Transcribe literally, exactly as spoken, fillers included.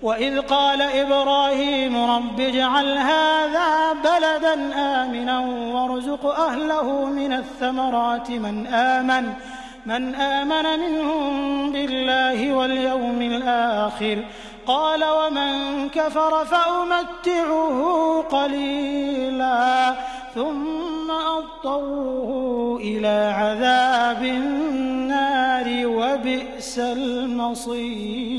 وإذ قال إبراهيم رب اجعل هذا بلدا آمنا وارزق أهله من الثمرات من آمن من آمن منهم بالله واليوم الآخر قال ومن كفر فأمتعه قليلا ثم أضطره إلى عذاب النار وبئس المصير.